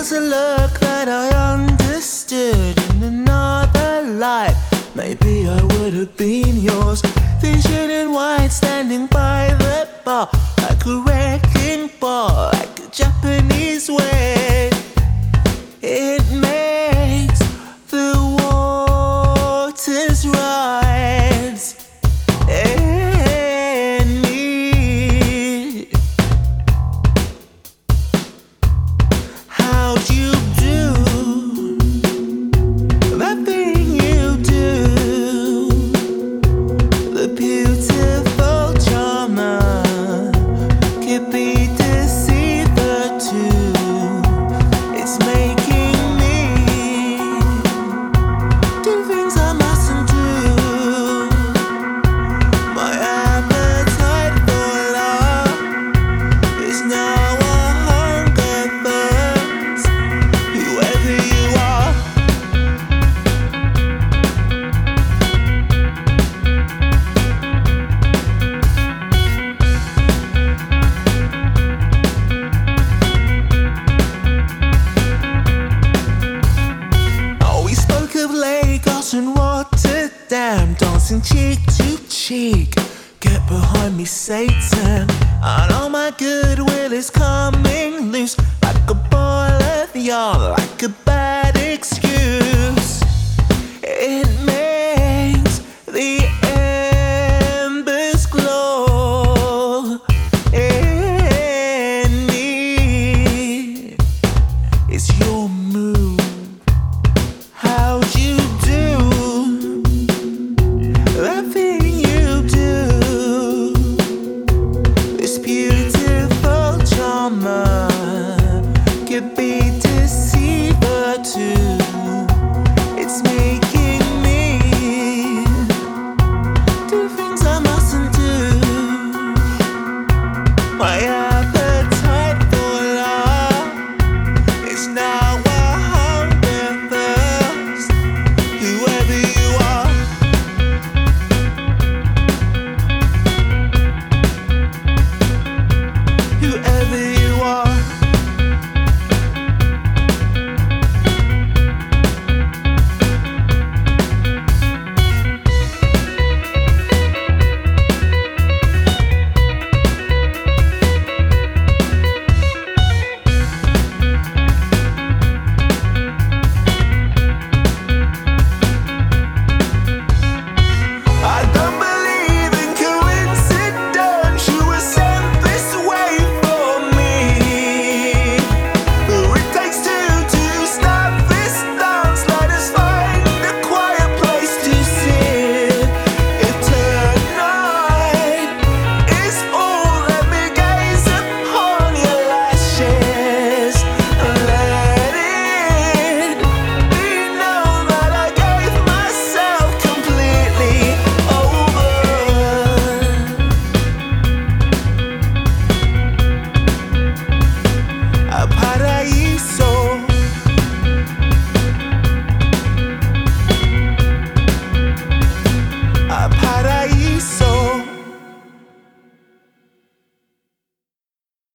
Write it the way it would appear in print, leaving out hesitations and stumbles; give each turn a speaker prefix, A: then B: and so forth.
A: was a look that I understood in another life. Maybe I would have been yours. Vision in white, standing by the bar, like a wrecking ball, like a Japanese wave. It makes the waters rise in me. How'd you do that thing you do? The beautiful charmer could be deceiver too. It's making me do things I mustn't do. My appetite for love is now a hunger thirst. Whoever you are, oh, we spoke of Lagos and Rotterdam, dancing cheek to cheek. Get behind me, Satan. And all my goodwill is coming loose, like a ball of yarn, like a bad excuse. It makes the embers glow in me. It's your move. How'd you do that thing you do? This beautiful charmer